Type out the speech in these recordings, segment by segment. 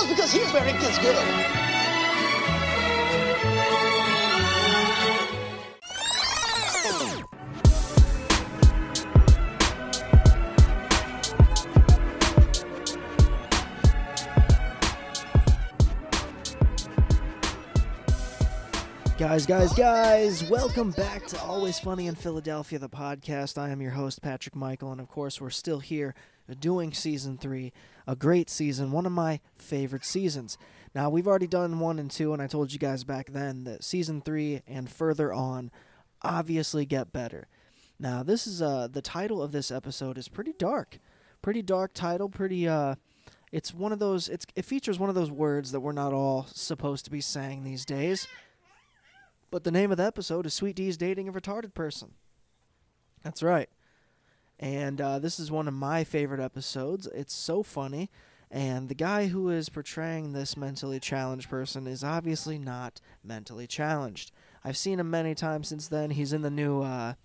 shows because here's where it gets good. Guys, welcome back to Always Funny in Philadelphia, the podcast. I am your host, Patrick Michael, and of course, we're still here doing Season 3, a great season, one of my favorite seasons. Now, we've already done 1 and 2, and I told you guys back then that Season 3 and further on obviously get better. Now, this is the title of this episode is pretty dark title, it's one of those, it features one of those words that we're not all supposed to be saying these days. But the name of the episode is Sweet D's Dating a Retarded Person. That's right. And this is one of my favorite episodes. It's so funny. And the guy who is portraying this mentally challenged person is obviously not mentally challenged. I've seen him many times since then. He's in the new,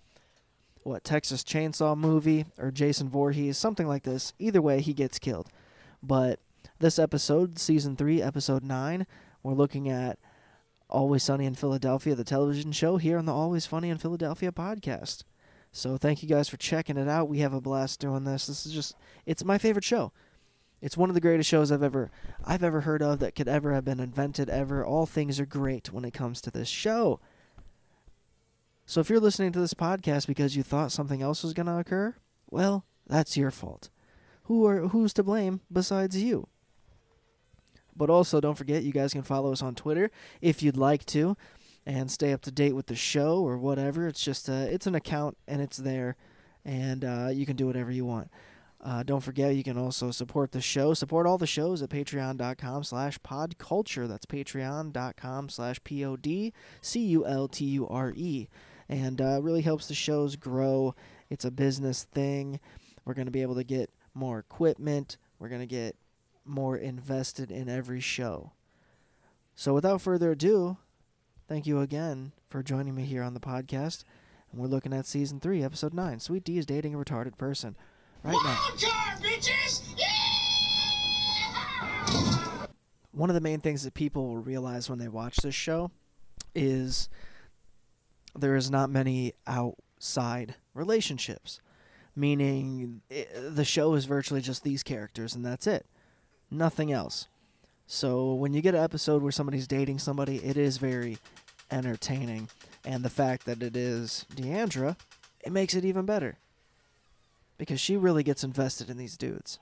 Texas Chainsaw movie, or Jason Voorhees, something like this. Either way, he gets killed. But this episode, Season 3, Episode 9, we're looking at Always Sunny in Philadelphia, the television show, here on the Always Funny in Philadelphia podcast. So thank you guys for checking it out. We have a blast doing this. It's my favorite show. It's one of the greatest shows I've ever heard of that could ever have been invented ever. All things are great when it comes to this show. So if you're listening to this podcast because you thought something else was going to occur, well, that's your fault. Who's to blame besides you? But also, don't forget, you guys can follow us on Twitter if you'd like to and stay up to date with the show or whatever. It's just it's an account, and it's there, and you can do whatever you want. Don't forget, you can also support the show. Support all the shows at patreon.com/podculture. That's patreon.com/PODCULTURE. And really helps the shows grow. It's a business thing. We're going to be able to get more equipment. We're going to get more invested in every show. So without further ado, thank you again for joining me here on the podcast. And we're looking at Season 3, Episode 9. Sweet D is dating a retarded person. Right now. Bitches! Yeah! One of the main things that people will realize when they watch this show is there is not many outside relationships. Meaning the show is virtually just these characters and that's it. Nothing else. So when you get an episode where somebody's dating somebody, it is very entertaining. And the fact that it is Deandra, it makes it even better. Because she really gets invested in these dudes.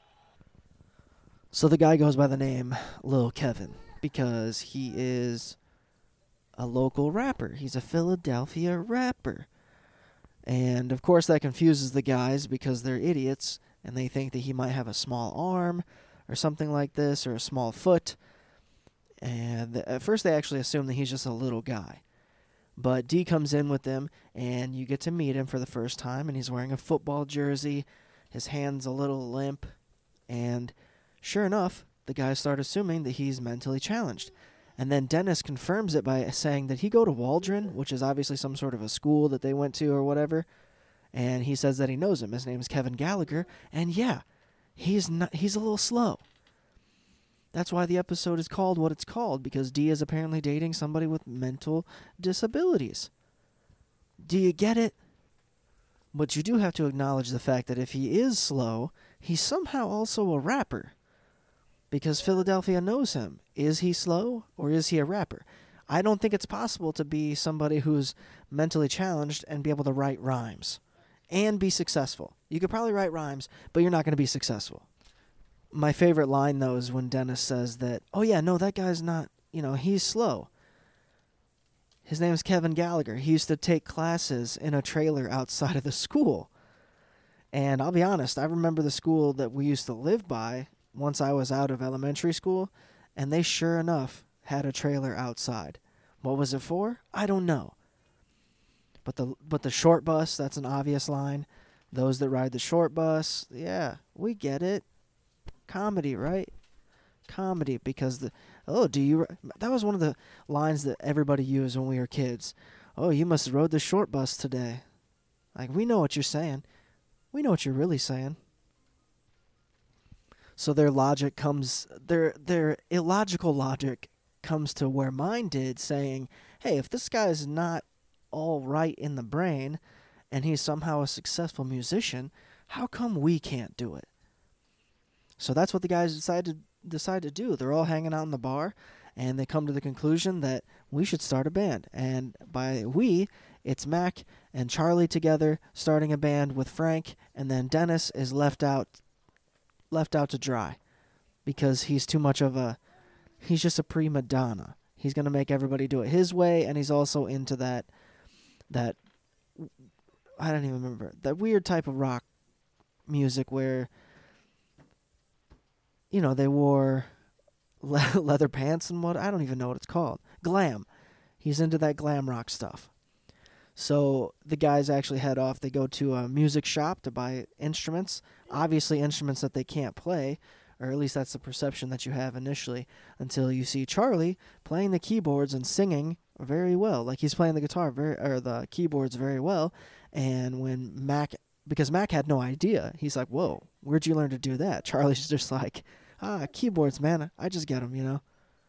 So the guy goes by the name Lil Kevin because he is a local rapper. He's a Philadelphia rapper. And of course that confuses the guys because they're idiots and they think that he might have a small arm or something like this, or a small foot. And at first they actually assume that he's just a little guy. But D comes in with them, and you get to meet him for the first time, and he's wearing a football jersey. His hand's a little limp. And sure enough, the guys start assuming that he's mentally challenged. And then Dennis confirms it by saying that he go to Waldron, which is obviously some sort of a school that they went to or whatever. And he says that he knows him. His name is Kevin Gallagher. And yeah, he's a little slow. That's why the episode is called what it's called, because D is apparently dating somebody with mental disabilities. Do you get it? But you do have to acknowledge the fact that if he is slow, he's somehow also a rapper. Because Philadelphia knows him. Is he slow or is he a rapper? I don't think it's possible to be somebody who's mentally challenged and be able to write rhymes and be successful. You could probably write rhymes, but you're not going to be successful. My favorite line, though, is when Dennis says that, oh, yeah, no, that guy's not, he's slow. His name's Kevin Gallagher. He used to take classes in a trailer outside of the school. And I'll be honest, I remember the school that we used to live by once I was out of elementary school, and they sure enough had a trailer outside. What was it for? I don't know. But the short bus, that's an obvious line. Those that ride the short bus, yeah, we get it. Comedy, right? Comedy, because that was one of the lines that everybody used when we were kids. Oh, you must have rode the short bus today. Like, we know what you're saying. We know what you're really saying. So their illogical logic comes to where mine did, saying, hey, if this guy's not all right in the brain and he's somehow a successful musician, how come we can't do it? So that's what the guys decide to do. They're all hanging out in the bar, and they come to the conclusion that we should start a band. And by we, it's Mac and Charlie together starting a band with Frank, and then Dennis is left out to dry because he's too much of he's just a prima donna. He's going to make everybody do it his way, and he's also into that I don't even remember, that weird type of rock music where, they wore leather pants and what, I don't even know what it's called. Glam. He's into that glam rock stuff. So the guys actually head off. They go to a music shop to buy instruments, obviously instruments that they can't play, or at least that's the perception that you have initially, until you see Charlie playing the keyboards and singing very well. Like he's playing the guitar or the keyboards very well. And when because Mac had no idea, he's like, whoa, where'd you learn to do that? Charlie's just like, keyboards, man, I just get them,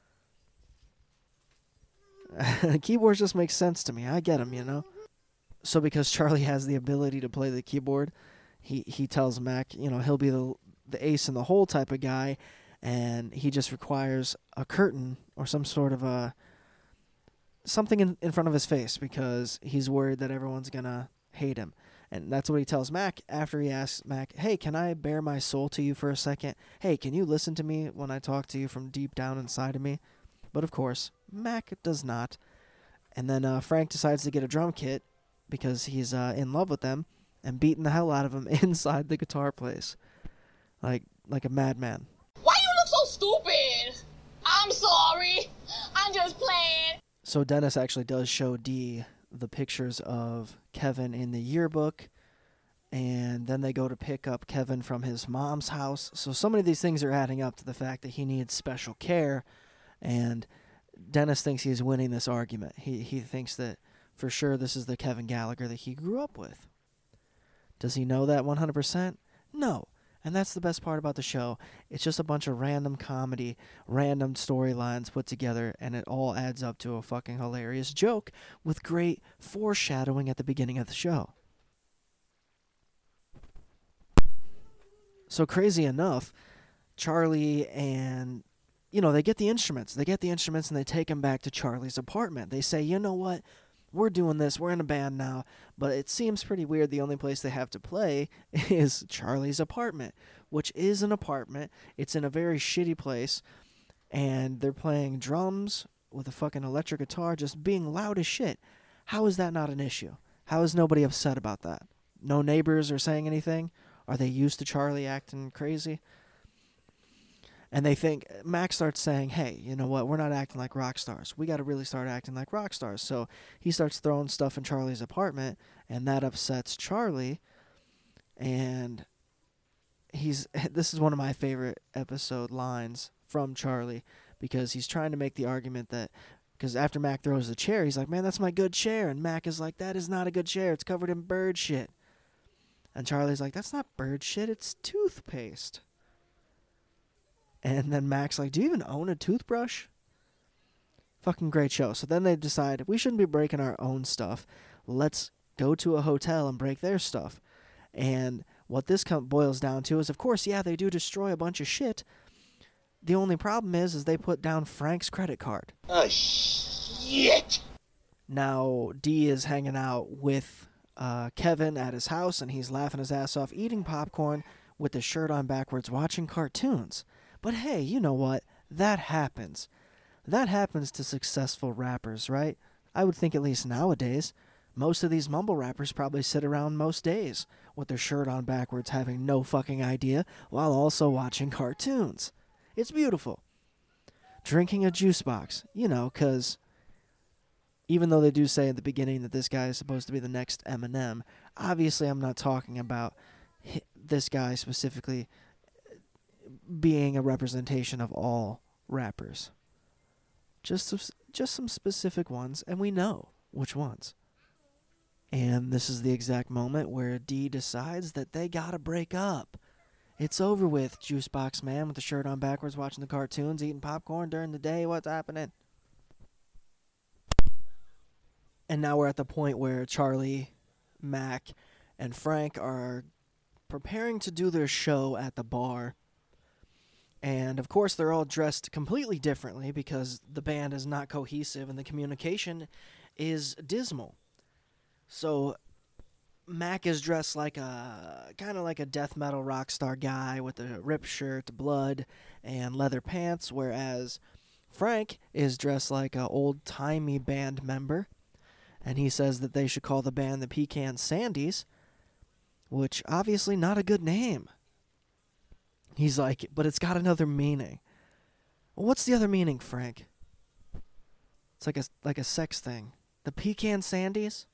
Keyboards just make sense to me. I get them, So because Charlie has the ability to play the keyboard, he tells Mac, he'll be the ace in the hole type of guy, and he just requires a curtain or some sort of something in front of his face because he's worried that everyone's going to hate him. And that's what he tells Mac after he asks Mac, hey, can I bare my soul to you for a second? Hey, can you listen to me when I talk to you from deep down inside of me? But of course, Mac does not. And then Frank decides to get a drum kit because he's in love with them and beating the hell out of him inside the guitar place. Like a madman. Why you look so stupid? I'm sorry. I'm just playing. So Dennis actually does show Dee the pictures of Kevin in the yearbook, and then they go to pick up Kevin from his mom's house. So many of these things are adding up to the fact that he needs special care, and Dennis thinks he's winning this argument. He thinks that for sure this is the Kevin Gallagher that he grew up with. Does he know that 100%? No. And that's the best part about the show. It's just a bunch of random comedy, random storylines put together, and it all adds up to a fucking hilarious joke with great foreshadowing at the beginning of the show. So crazy enough, Charlie and, they get the instruments. They get the instruments and they take them back to Charlie's apartment. They say, you know what? We're doing this. We're in a band now. But it seems pretty weird. The only place they have to play is Charlie's apartment, which is an apartment. It's in a very shitty place. And they're playing drums with a fucking electric guitar, just being loud as shit. How is that not an issue? How is nobody upset about that? No neighbors are saying anything? Are they used to Charlie acting crazy? And they think, Max starts saying, hey, you know what, we're not acting like rock stars. We got to really start acting like rock stars. So he starts throwing stuff in Charlie's apartment, and that upsets Charlie. And this is one of my favorite episode lines from Charlie, because he's trying to make the argument that, because after Mac throws the chair, he's like, man, that's my good chair. And Mac is like, that is not a good chair. It's covered in bird shit. And Charlie's like, that's not bird shit. It's toothpaste. And then Mac's like, do you even own a toothbrush? Fucking great show. So then they decide, we shouldn't be breaking our own stuff. Let's go to a hotel and break their stuff. And what this boils down to is, of course, yeah, they do destroy a bunch of shit. The only problem is they put down Frank's credit card. Oh, shit. Now, Dee is hanging out with Kevin at his house, and he's laughing his ass off, eating popcorn with his shirt on backwards, watching cartoons. But hey, you know what? That happens. That happens to successful rappers, right? I would think at least nowadays. Most of these mumble rappers probably sit around most days with their shirt on backwards, having no fucking idea, while also watching cartoons. It's beautiful. Drinking a juice box, because even though they do say at the beginning that this guy is supposed to be the next Eminem, obviously I'm not talking about this guy specifically being a representation of all rappers. Just some specific ones, and we know which ones. And this is the exact moment where Dee decides that they gotta break up. It's over with, juice box man with the shirt on backwards watching the cartoons, eating popcorn during the day. What's happening? And now we're at the point where Charlie, Mac, and Frank are preparing to do their show at the bar. And, of course, they're all dressed completely differently because the band is not cohesive and the communication is dismal. So Mac is dressed like kind of like a death metal rock star guy with a ripped shirt, blood, and leather pants, whereas Frank is dressed like an old-timey band member, and he says that they should call the band the Pecan Sandies, which obviously not a good name. He's like, but it's got another meaning. Well, what's the other meaning, Frank? It's like a sex thing. The Pecan Sandies?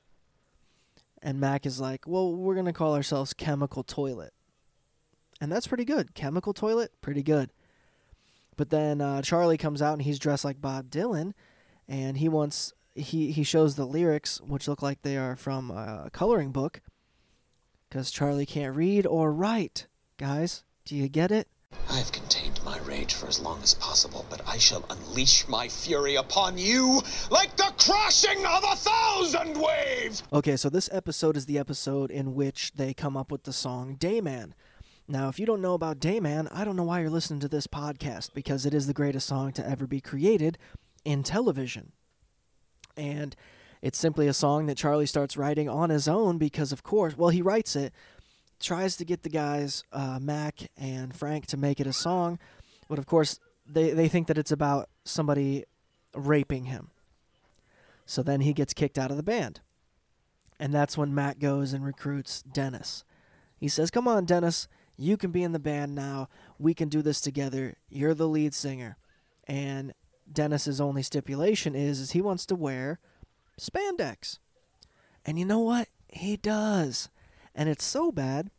And Mac is like, well, we're going to call ourselves Chemical Toilet. And that's pretty good. Chemical Toilet? Pretty good. But then Charlie comes out and he's dressed like Bob Dylan. And he shows the lyrics, which look like they are from a coloring book. Because Charlie can't read or write. Guys, do you get it? I've contained my rage for as long as possible, but I shall unleash my fury upon you like the crashing of 1,000 waves! Okay, so this episode is the episode in which they come up with the song Dayman. Now, if you don't know about Dayman, I don't know why you're listening to this podcast, because it is the greatest song to ever be created in television. And it's simply a song that Charlie starts writing on his own because, of course, well, he writes it, tries to get the guys, Mac and Frank, to make it a song, but of course they think that it's about somebody raping him. So then he gets kicked out of the band. And that's when Mac goes and recruits Dennis. He says, come on, Dennis, you can be in the band now. We can do this together. You're the lead singer. And Dennis's only stipulation is he wants to wear spandex. And you know what? He does. And it's so bad,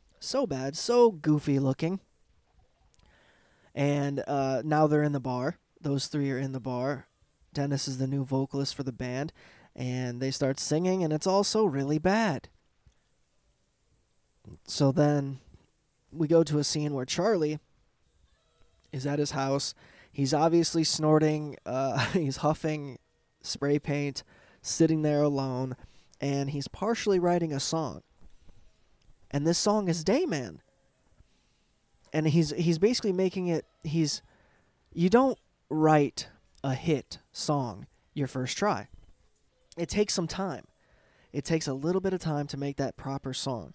so goofy looking. And now they're in the bar. Those three are in the bar. Dennis is the new vocalist for the band. And they start singing, and it's also really bad. So then we go to a scene where Charlie is at his house. He's obviously snorting. He's huffing spray paint, sitting there alone. And he's partially writing a song. And this song is Dayman. And he's basically making it, you don't write a hit song your first try. It takes some time. It takes a little bit of time to make that proper song.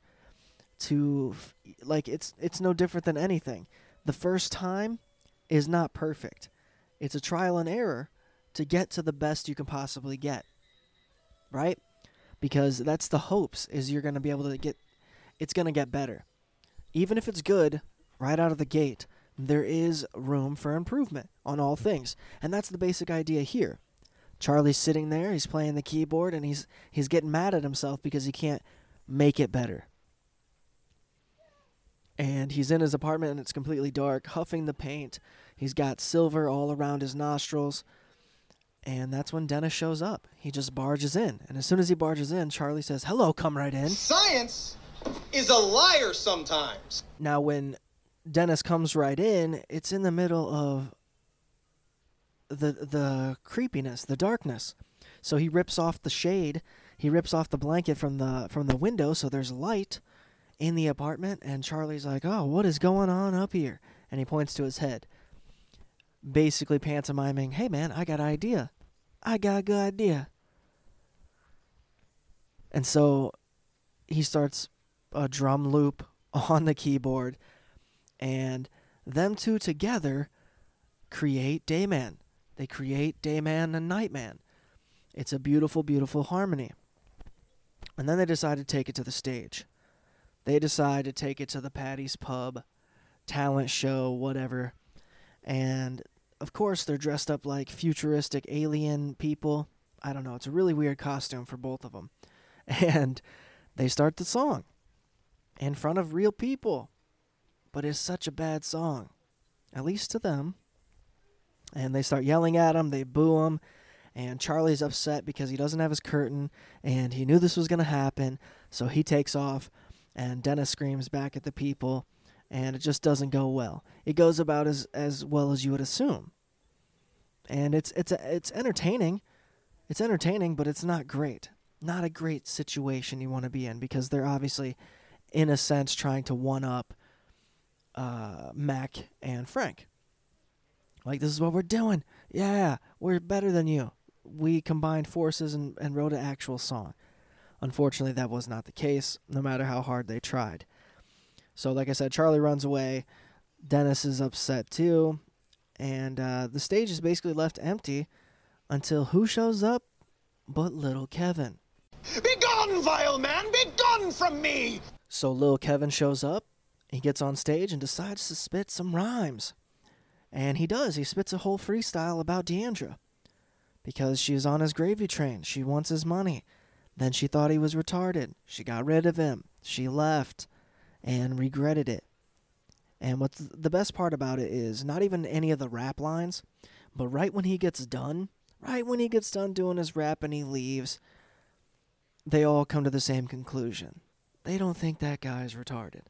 It's no different than anything. The first time is not perfect. It's a trial and error to get to the best you can possibly get. Right? Because that's the hopes, is you're going to be able to get, it's going to get better. Even if it's good right out of the gate, there is room for improvement on all things. And that's the basic idea here. Charlie's sitting there, he's playing the keyboard, and he's getting mad at himself because he can't make it better. And he's in his apartment, and it's completely dark, huffing the paint. He's got silver all around his nostrils. And that's when Dennis shows up. He just barges in. And as soon as he barges in, Charlie says, hello, come right in. Science is a liar sometimes. Now, when Dennis comes right in, it's in the middle of the creepiness, the darkness. So he rips off the shade. He rips off the blanket from the window, so there's light in the apartment. And Charlie's like, oh, what is going on up here? And he points to his head, basically pantomiming, hey, man, I got an idea. I got a good idea. And so he starts a drum loop on the keyboard, and them two together create Dayman. They create Dayman and Nightman. It's a beautiful, beautiful harmony. And then they decide to take it to the stage. They decide to take it to the Paddy's Pub, talent show, whatever. And, of course, they're dressed up like futuristic alien people. I don't know. It's a really weird costume for both of them. And they start the song in front of real people. But it's such a bad song, at least to them. And they start yelling at him. They boo him. And Charlie's upset because he doesn't have his curtain. And he knew this was going to happen. So he takes off. And Dennis screams back at the people. and it just doesn't go well. It goes about as well as you would assume. And it's entertaining. It's entertaining, but it's not great. Not a great situation you want to be in, because they're obviously, in a sense, trying to one-up Mac and Frank. Like, this is what we're doing. Yeah, we're better than you. We combined forces and wrote an actual song. Unfortunately, that was not the case, no matter how hard they tried. So, like I said, Charlie runs away. Dennis is upset, too. And the stage is basically left empty until who shows up but Little Kevin. Begone, vile man! Begone from me! So Little Kevin shows up. He gets on stage and decides to spit some rhymes. And he does. He spits a whole freestyle about Deandra. Because she's on his gravy train. She wants his money. Then she thought he was retarded. She got rid of him. She left and regretted it. And what's the best part about it is not even any of the rap lines, but right when he gets done doing his rap and he leaves, they all come to the same conclusion. They don't think that guy is retarded.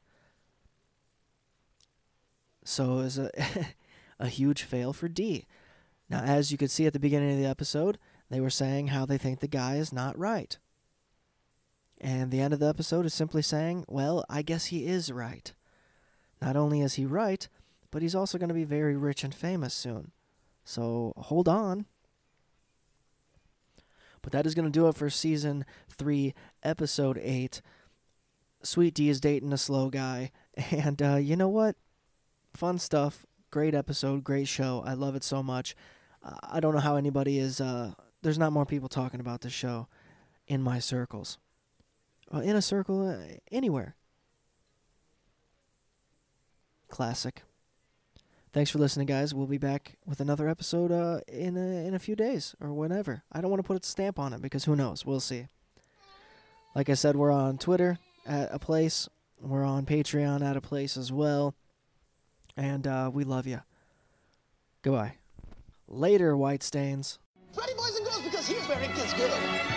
So it was a huge fail for D. Now, as you could see at the beginning of the episode, they were saying how they think the guy is not right. And the end of the episode is simply saying, well, I guess he is right. Not only is he right, but he's also going to be very rich and famous soon. So hold on. But that is going to do it for Season 3, Episode 8. Sweet D is dating a slow guy. And you know what? Fun stuff. Great episode. Great show. I love it so much. I don't know how anybody is... there's not more people talking about this show in my circles. Well, in a circle, anywhere. Classic. Thanks for listening, guys. We'll be back with another episode in a few days or whenever. I don't want to put a stamp on it because who knows? We'll see. Like I said, we're on Twitter at a place. We're on Patreon at a place as well. And we love you. Goodbye. Later, White Stains. Ready, boys and girls, because here's where it gets good.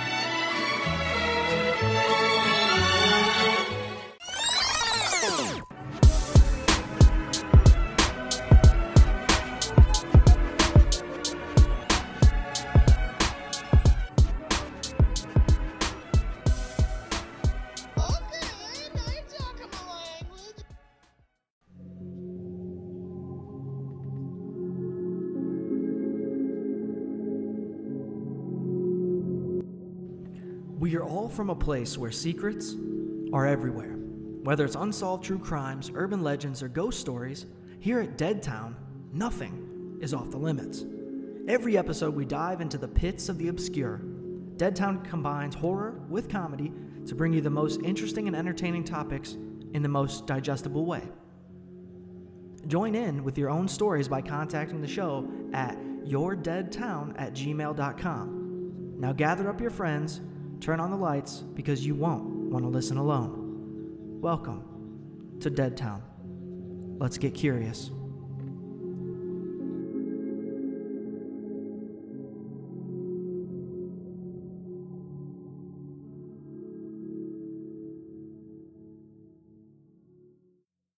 We are all from a place where secrets are everywhere. Whether it's unsolved true crimes, urban legends, or ghost stories, here at Dead Town, nothing is off the limits. Every episode we dive into the pits of the obscure. Dead Town combines horror with comedy to bring you the most interesting and entertaining topics in the most digestible way. Join in with your own stories by contacting the show at yourdeadtown@gmail.com. Now gather up your friends, turn on the lights, because you won't want to listen alone. Welcome to Dead Town. Let's get curious.